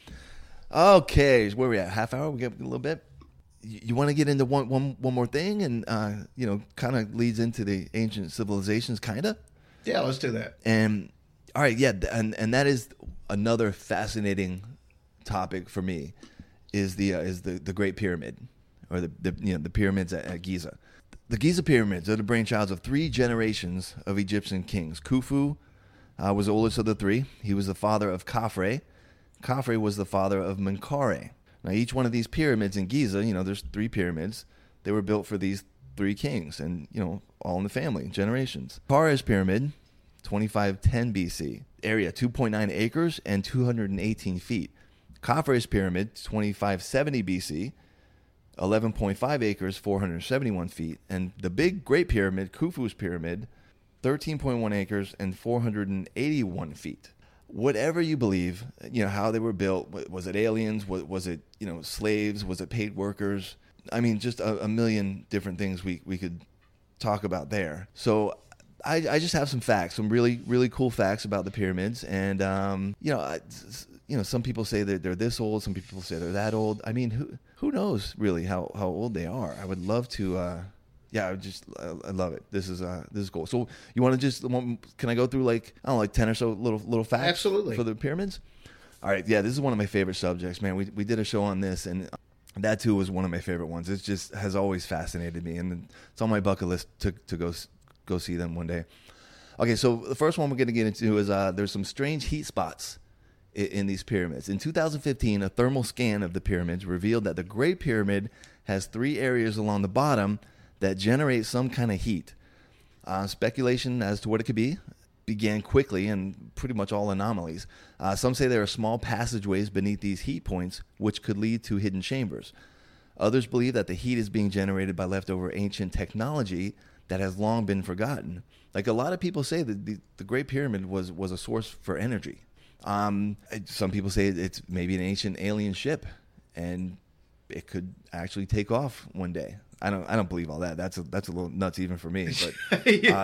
Okay, where are we at? Half hour? We got a little bit. You want to get into one, one, one more thing, and uh, you know, kind of leads into the ancient civilizations, kind of. Yeah, let's do that. And all right, yeah, and and that is another fascinating topic for me, is the uh, is the the Great Pyramid. or the, the you know the pyramids at, at Giza. The Giza pyramids are the brainchilds of three generations of Egyptian kings. Khufu uh, was the oldest of the three. He was the father of Khafre. Khafre was the father of Menkaure. Now, each one of these pyramids in Giza, you know, there's three pyramids. They were built for these three kings, and you know, all in the family, generations. Menkaure pyramid, twenty-five ten B C, area two point nine acres and two hundred eighteen feet. Khafre's pyramid, twenty-five seventy B C, eleven point five acres, four hundred seventy-one feet. And the big Great Pyramid, Khufu's pyramid, thirteen point one acres and four hundred eighty-one feet. Whatever you believe, you know, how they were built, was it aliens? Was, was it, you know, slaves? Was it paid workers? I mean, just a, a million different things we, we could talk about there. So I, I just have some facts, some really, really cool facts about the pyramids. And, um, you know, I, you know, some people say that they're this old. Some people say they're that old. I mean, who who knows really how, how old they are? I would love to. Uh, yeah, I would just I, I love it. This is uh this is cool. So you want to just can I go through like I don't know, like ten or so little little facts? Absolutely. For the pyramids. All right. Yeah, this is one of my favorite subjects, man. We we did a show on this, and that too was one of my favorite ones. It just has always fascinated me, and it's on my bucket list to to go go see them one day. Okay, so the first one we're going to get into is uh, there's some strange heat spots in, in these pyramids. In two thousand fifteen, a thermal scan of the pyramids revealed that the Great Pyramid has three areas along the bottom that generate some kind of heat. Uh, speculation as to what it could be began quickly, and pretty much all anomalies. Uh, some say there are small passageways beneath these heat points, which could lead to hidden chambers. Others believe that the heat is being generated by leftover ancient technology that has long been forgotten. Like a lot of people say that the, the Great Pyramid was, was a source for energy. Um, some people say it's maybe an ancient alien ship, and it could actually take off one day. I don't. I don't believe all that. That's a, that's a little nuts even for me. But uh,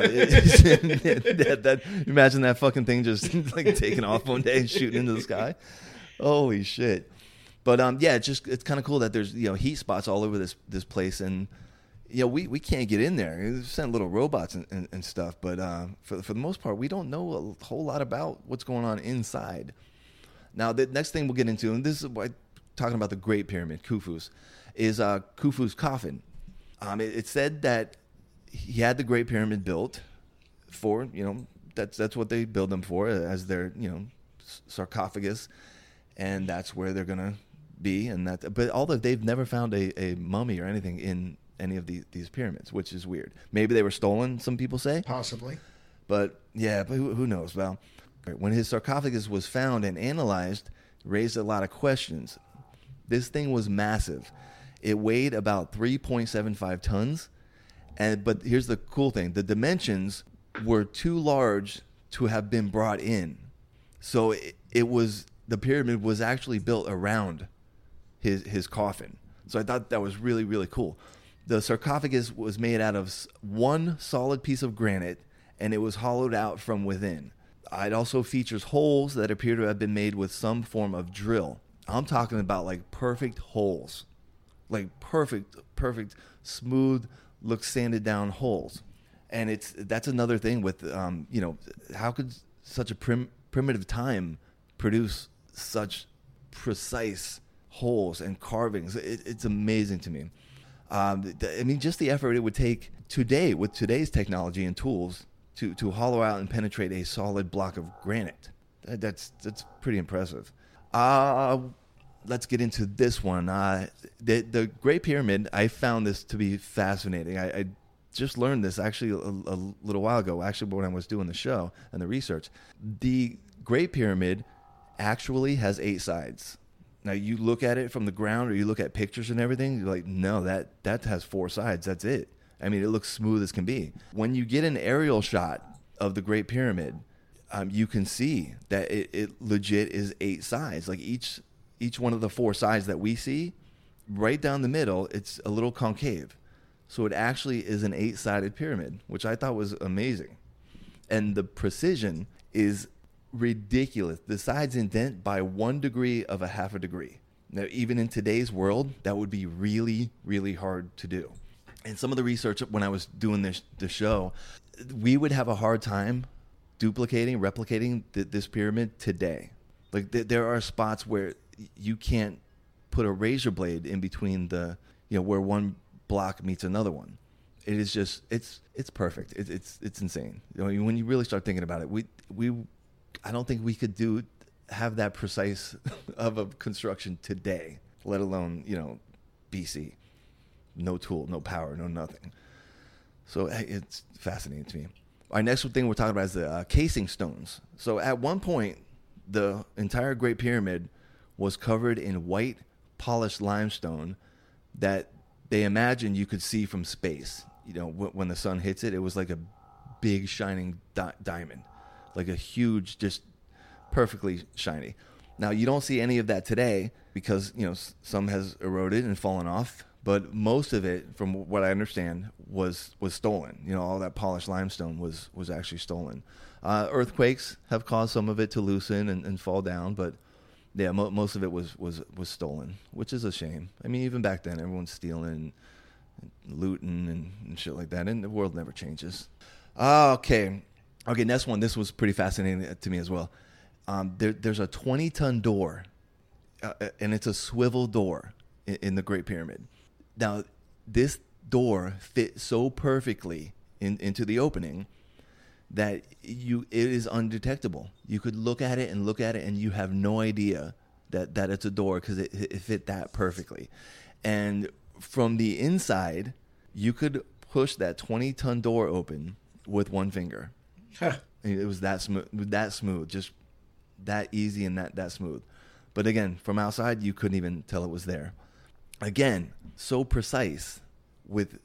it, that, that, imagine that fucking thing just like taking off one day and shooting into the sky. Holy shit! But um, yeah, it's just it's kind of cool that there's you know heat spots all over this this place, and you know we, we can't get in there. We've sent little robots and, and, and stuff, but uh, for for the most part, we don't know a whole lot about what's going on inside. Now, the next thing we'll get into, and this is what talking about the Great Pyramid, Khufu's, is uh, Khufu's coffin. Um, it, it said that he had the Great Pyramid built for, you know, that's that's what they build them for, as their, you know, sarcophagus, and that's where they're gonna be. And that, but although they've never found a, a mummy or anything in any of the, these pyramids, which is weird. Maybe they were stolen, some people say. Possibly. But yeah, but who, who knows? Well, when his sarcophagus was found and analyzed, it raised a lot of questions. This thing was massive. It weighed about three point seven five tons. And but here's the cool thing. The dimensions were too large to have been brought in. So it, it was the pyramid was actually built around his his coffin. So I thought that was really, really cool. The sarcophagus was made out of one solid piece of granite, and it was hollowed out from within. It also features holes that appear to have been made with some form of drill. I'm talking about like perfect holes. Like perfect, perfect, smooth, look sanded down holes. And it's that's another thing with, um, you know, how could such a prim- primitive time produce such precise holes and carvings? It, it's amazing to me. Um, I mean, just the effort it would take today with today's technology and tools to, to hollow out and penetrate a solid block of granite. That, that's that's pretty impressive. Uh, let's get into this one. Uh, the, the Great Pyramid, I found this to be fascinating. I, I just learned this actually a, a little while ago, actually when I was doing the show and the research. The Great Pyramid actually has eight sides. Now, you look at it from the ground or you look at pictures and everything, you're like, no, that, that has four sides. That's it. I mean, it looks smooth as can be. When you get an aerial shot of the Great Pyramid, um, you can see that it, it legit is eight sides. Like each each one of the four sides that we see, right down the middle, it's a little concave. So it actually is an eight-sided pyramid, which I thought was amazing. And the precision is ridiculous. The sides indent by one degree of a half a degree. Now, even in today's world, that would be really, really hard to do. And some of the research when I was doing this the show, we would have a hard time duplicating, replicating th- this pyramid today. Like th- there are spots where you can't put a razor blade in between the you know, where one block meets another one. It is just, it's it's perfect. It, it's it's insane. You know, when you really start thinking about it, we we I don't think we could do have that precise of a construction today, let alone, you know, B C. No tool, no power, no nothing. So it's fascinating to me. Our next thing we're talking about is the uh, casing stones. So at one point, the entire Great Pyramid was covered in white polished limestone that they imagined you could see from space. You know, w- when the sun hits it, it was like a big shining di- diamond, like a huge, just perfectly shiny. Now, you don't see any of that today because, you know, s- some has eroded and fallen off, but most of it, from what I understand, was was stolen. You know, all that polished limestone was, was actually stolen. Uh, earthquakes have caused some of it to loosen and, and fall down, but yeah, mo- most of it was, was, was stolen, which is a shame. I mean, even back then, everyone's stealing and looting and, and shit like that, and the world never changes. Uh, okay. Okay, next one. This was pretty fascinating to me as well. Um, there, there's a twenty-ton door, uh, and it's a swivel door in, in the Great Pyramid. Now, this door fit so perfectly in, into the opening that you it is undetectable. You could look at it and look at it, and you have no idea that, that it's a door because it, it fit that perfectly. And from the inside, you could push that twenty-ton door open with one finger. Huh. It was that smooth, that smooth, just that easy and that, that smooth. But again, from outside, you couldn't even tell it was there. Again, so precise with,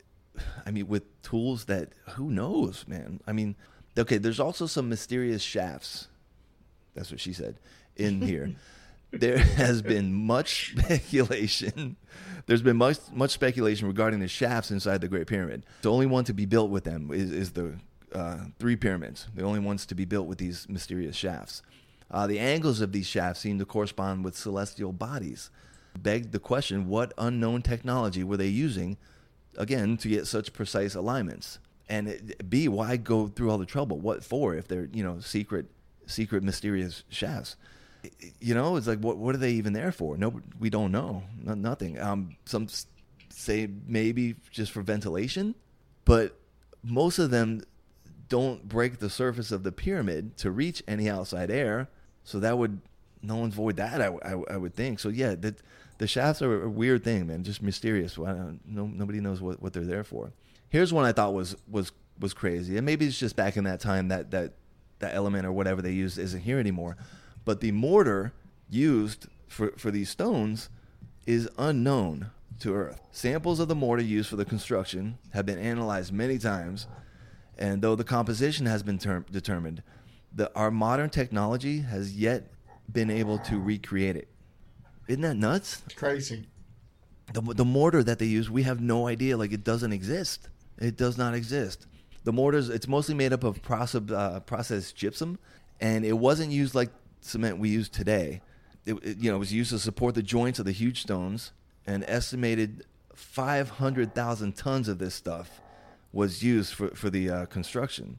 I mean, with tools that, who knows, man? I mean, okay, there's also some mysterious shafts. That's what she said in here. There has been much speculation. There's been much much speculation regarding the shafts inside the Great Pyramid. The only one to be built with them is, is the uh, three pyramids. The only ones to be built with these mysterious shafts. Uh, the angles of these shafts seem to correspond with celestial bodies. Begged the question, what unknown technology were they using, again, to get such precise alignments? And it, B, why go through all the trouble? What for if they're, you know, secret, secret, mysterious shafts? You know, it's like, what what are they even there for? No, we don't know. No, nothing. Um, some say maybe just for ventilation, but most of them don't break the surface of the pyramid to reach any outside air. So that would null and void that, I, I, I would think. So yeah, the, the shafts are a weird thing, man. Just mysterious. I don't, no, nobody knows what, what they're there for. Here's one I thought was was was crazy, and maybe it's just back in that time that that that element or whatever they used isn't here anymore. But the mortar used for, for these stones is unknown to Earth. Samples of the mortar used for the construction have been analyzed many times, and though the composition has been term- determined, the, our modern technology has yet been able to recreate it. Isn't that nuts? Crazy. The, the mortar that they use, we have no idea. Like, it doesn't exist. It does not exist. The mortars, it's mostly made up of process, uh, processed gypsum, and it wasn't used like cement we use today. It, it, you know, it was used to support the joints of the huge stones. An estimated five hundred thousand tons of this stuff was used for, for the uh, construction.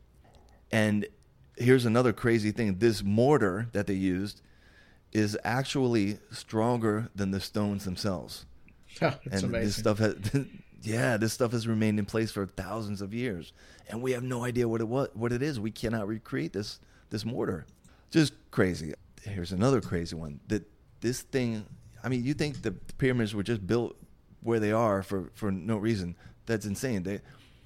And here's another crazy thing. This mortar that they used is actually stronger than the stones themselves. Oh, that's and amazing. This stuff has, yeah, this stuff has remained in place for thousands of years, and we have no idea what it what, what it is. We cannot recreate this this mortar. Just crazy. Here's another crazy one. That this thing, I mean, you think the pyramids were just built where they are for, for no reason. That's insane. They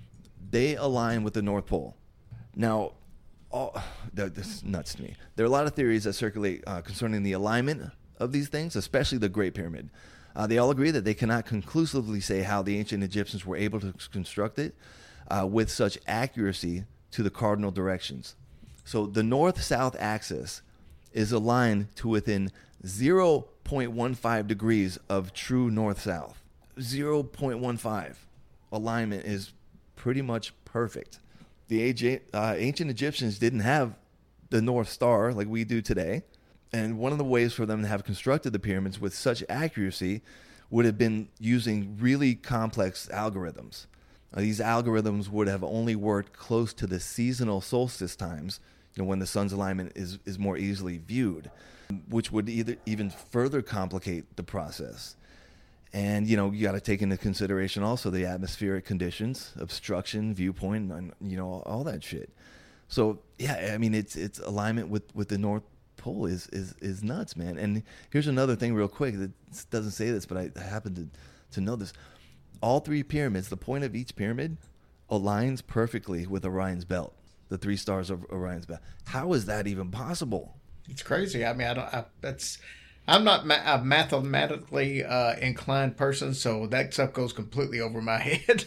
they align with the North Pole. Now, all, this is nuts to me. There are a lot of theories that circulate uh, concerning the alignment of these things, especially the Great Pyramid. Uh, they all agree that they cannot conclusively say how the ancient Egyptians were able to construct it uh, with such accuracy to the cardinal directions. So the north-south axis is aligned to within zero point one five degrees of true north-south. zero point one five. Alignment is pretty much perfect. The uh, ancient Egyptians didn't have the North Star like we do today. And one of the ways for them to have constructed the pyramids with such accuracy would have been using really complex algorithms. Uh, these algorithms would have only worked close to the seasonal solstice times, you know, when the sun's alignment is, is more easily viewed, which would either even further complicate the process. And, you know, you got to take into consideration also the atmospheric conditions, obstruction, viewpoint, and, you know, all that shit. So, yeah, I mean, it's it's alignment with, with the North Pole is, is, is nuts, man. And here's another thing real quick that doesn't say this, but I, I happen to, to know this. All three pyramids, the point of each pyramid aligns perfectly with Orion's belt, the three stars of Orion's belt. How is that even possible? It's crazy. I mean, I don't. I, that's. I'm not ma- a mathematically uh, inclined person, so that stuff goes completely over my head.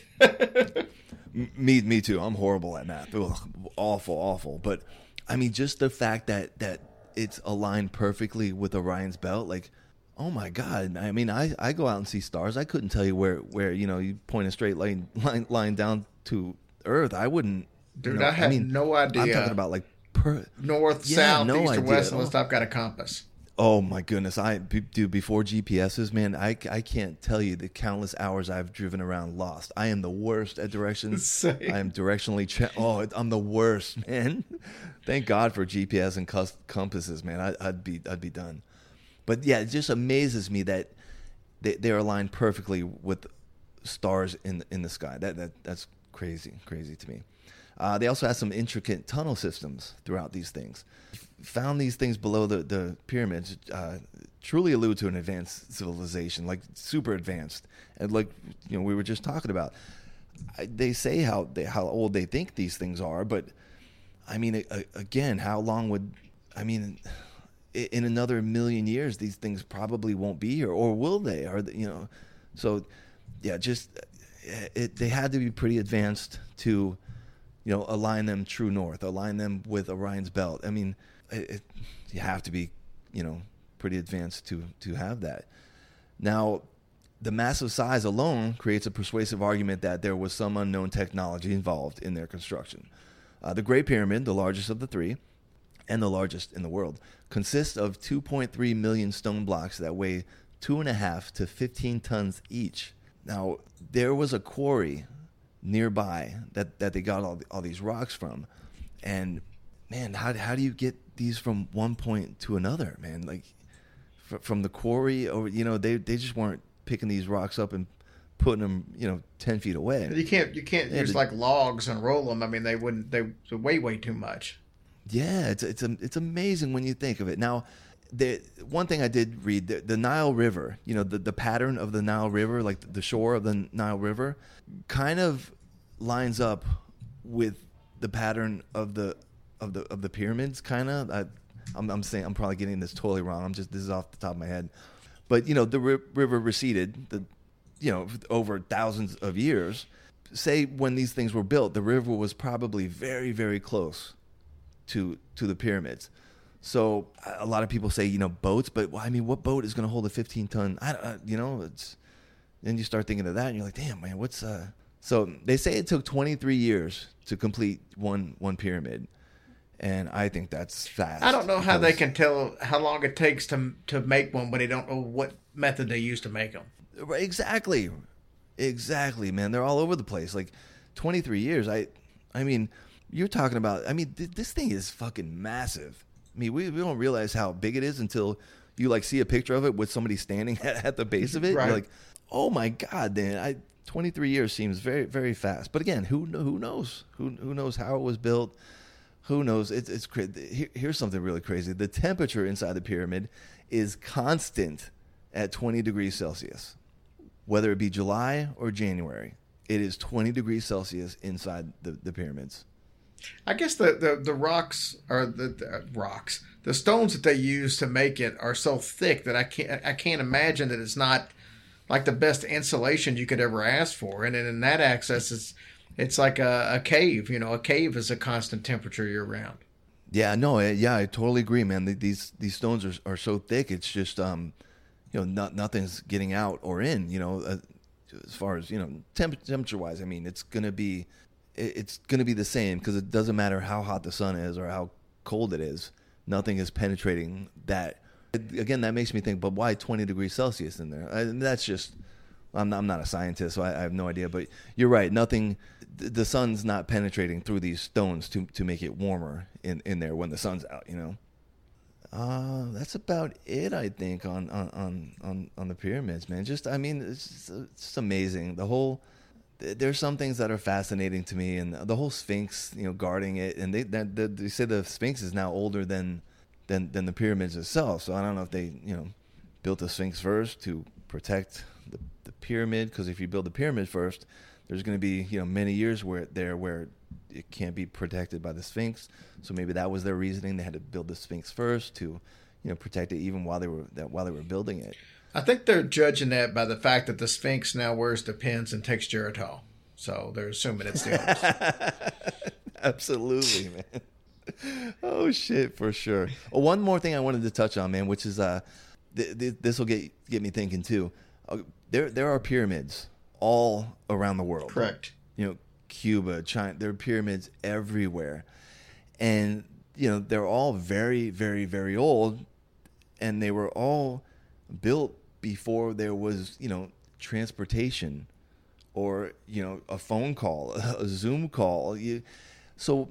me, me too. I'm horrible at math. Ugh, awful, awful. But I mean, just the fact that that it's aligned perfectly with Orion's belt, like, oh my God. I mean, I, I go out and see stars. I couldn't tell you where where you know you point a straight line line, line down to Earth. I wouldn't. Dude, you know, I have I mean, no idea. I'm talking about like per north, yeah, south, no east, or idea west, at all. unless I've got a compass. Oh my goodness. I dude, before G P S's, man, I, I can't tell you the countless hours I've driven around lost. I am the worst at directions. Same. I am directionally cha- oh, I'm the worst, man. Thank God for G P S and cus- compasses, man. I, I'd be I'd be done. But yeah, it just amazes me that they, they're aligned perfectly with stars in in the sky. That that that's crazy, crazy to me. Uh, they also have some intricate tunnel systems throughout these things. Found these things below the, the pyramids uh, truly allude to an advanced civilization, like super advanced. And like, you know, we were just talking about, I, they say how they, how old they think these things are, but I mean, a, again, how long would, I mean, in another million years, these things probably won't be here, or will they? Or, you know, so yeah, just, it, they had to be pretty advanced to, you know, align them true north, align them with Orion's belt. I mean, it, it, you have to be, you know, pretty advanced to to have that. Now, the massive size alone creates a persuasive argument that there was some unknown technology involved in their construction. Uh, the Great Pyramid, the largest of the three, and the largest in the world, consists of two point three million stone blocks that weigh two and a half to fifteen tons each. Now, there was a quarry nearby that, that they got all, all these rocks from, and man, how how do you get these from one point to another, man? Like f- from the quarry, or you know, they they just weren't picking these rocks up and putting them, you know, ten feet away. You can't you can't Yeah, use the- like logs and roll them. I mean, they wouldn't. They would weigh way too much. Yeah, it's it's it's amazing when you think of it. Now, the one thing I did read, the, the Nile River, you know, the, the pattern of the Nile River, like the shore of the Nile River, kind of lines up with the pattern of the of the of the pyramids. Kind of, I, I'm I'm saying I'm probably getting this totally wrong. I'm just this is off the top of my head, but you know, the ri- river receded, the you know, over thousands of years. Say when these things were built, the river was probably very very close to to the pyramids. So a lot of people say, you know, boats, but well, I mean, what boat is going to hold a fifteen ton? I, I, you know, it's then you start thinking of that, and you're like, damn, man, what's uh? So they say it took twenty-three years to complete one one pyramid, and I think that's fast. I don't know how they because- can tell how long it takes to to make one, but they don't know what method they use to make them. Right, Exactly, exactly, man. They're all over the place. Like twenty-three years. I, I mean, you're talking about. I mean, th- this thing is fucking massive. I mean, we we don't realize how big it is until you like see a picture of it with somebody standing at, at the base of it. Right. You're like, oh my god, man! I twenty-three years seems very very fast. But again, who kn- who knows? Who who knows how it was built? Who knows? It's it's crazy. Here, here's something really crazy. The temperature inside the pyramid is constant at twenty degrees Celsius. Whether it be July or January, it is twenty degrees Celsius inside the, the pyramids. I guess the, the, the rocks or the, the rocks, the stones that they use to make it are so thick that I can't I can't imagine that it's not like the best insulation you could ever ask for. And then in that access, it's it's like a, a cave. You know, a cave is a constant temperature year round. Yeah, no, eh, yeah, I totally agree, man. The- These these stones are are so thick. It's just um, you know, not, nothing's getting out or in. You know, uh, as far as you know, temp- temperature wise, I mean, it's gonna be it- it's gonna be the same because it doesn't matter how hot the sun is or how cold it is. Nothing is penetrating that. Again, that makes me think, but why twenty degrees Celsius in there? I, that's just, I'm not, I'm not a scientist, so I, I have no idea. But you're right. Nothing, the sun's not penetrating through these stones to to make it warmer in, in there when the sun's out. You know. Uh, that's about it, I think, on on, on, on on the pyramids, man. Just, I mean, it's just, it's just amazing. The whole, there's some things that are fascinating to me, and the whole Sphinx, you know, guarding it, and they that, that, they say the Sphinx is now older than, than than the pyramids itself. So I don't know if they, you know, built the Sphinx first to protect the, the pyramid, because if you build the pyramid first, there's going to be, you know, many years where there where it can't be protected by the Sphinx. So maybe that was their reasoning. They had to build the Sphinx first to, you know, protect it even while they were that while they were building it. I think they're judging that by the fact that the Sphinx now wears the pins and takes Geritol. So they're assuming it's the others. Absolutely, man. Oh shit, for sure. Well, one more thing I wanted to touch on, man, which is uh, th- th- this will get get me thinking too. Uh, there there are pyramids all around the world. Correct. You know, Cuba, China, there are pyramids everywhere. And, you know, they're all very, very, very old. And they were all built before there was, you know, transportation or, you know, a phone call, a Zoom call. You, so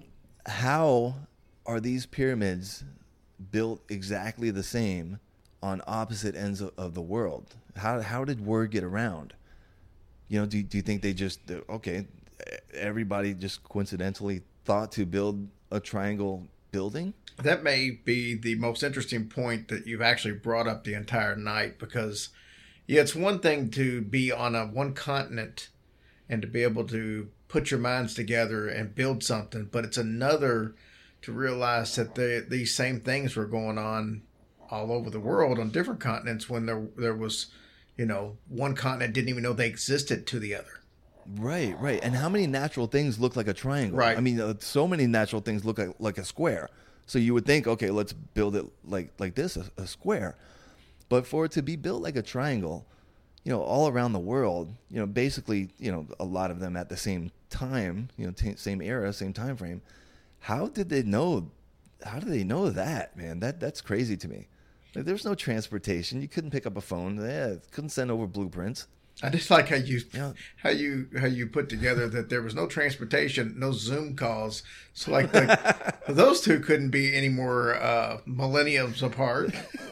how are these pyramids built exactly the same on opposite ends of, of the world? How how did word get around? You know, do, do you think they just, okay, everybody just coincidentally thought to build a triangle building? That may be the most interesting point that you've actually brought up the entire night, because, yeah, it's one thing to be on a one continent and to be able to put your minds together and build something, but it's another to realize that they, these same things were going on all over the world on different continents when there there was, you know, one continent didn't even know they existed to the other. Right, right. And how many natural things look like a triangle? Right. I mean, uh, so many natural things look like, like a square. So you would think, okay, let's build it like like this, a, a square. But for it to be built like a triangle, you know, all around the world, you know, basically, you know, a lot of them at the same time, you know, t- same era, same time frame. How did they know? How did they know that, man? That that's crazy to me. Like, there's no transportation. You couldn't pick up a phone. Yeah, couldn't send over blueprints. I just like how you Yeah. how you how you put together that there was no transportation, no Zoom calls. So like the, those two couldn't be any more uh, millenniums apart.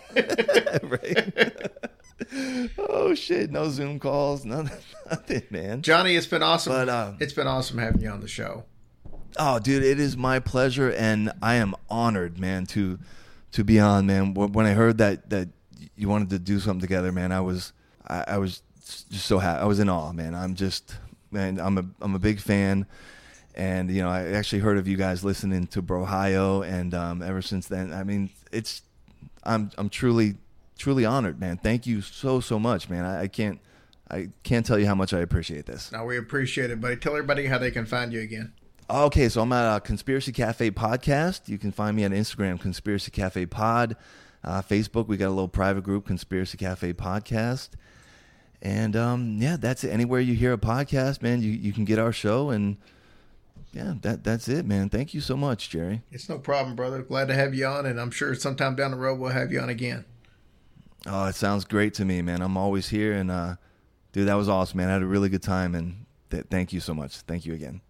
Right. Oh shit! No Zoom calls, nothing, nothing, man. Johnny, it's been awesome. But, uh, it's been awesome having you on the show. Oh, dude, it is my pleasure, and I am honored, man, to to be on, man. When I heard that that you wanted to do something together, man, I was I, I was just so happy. I was in awe, man. I'm just, man, I'm a I'm a big fan, and you know, I actually heard of you guys listening to Brohio, and um, ever since then, I mean, it's I'm I'm truly truly honored, man. Thank you so so much, man. I, I can't I can't tell you how much I appreciate this. Now, we appreciate it, buddy. Tell everybody how they can find you again. Okay, so I'm at uh, Conspiracy Cafe Podcast. You can find me on Instagram, Conspiracy Cafe Pod. Uh, Facebook, we got a little private group, Conspiracy Cafe Podcast. And um, yeah, that's it. Anywhere you hear a podcast, man, you, you can get our show. And yeah, that that's it, man. Thank you so much, Jerry. It's no problem, brother. Glad to have you on, and I'm sure sometime down the road we'll have you on again. Oh, it sounds great to me, man. I'm always here. And uh, dude, that was awesome, man. I had a really good time. And th- thank you so much. Thank you again.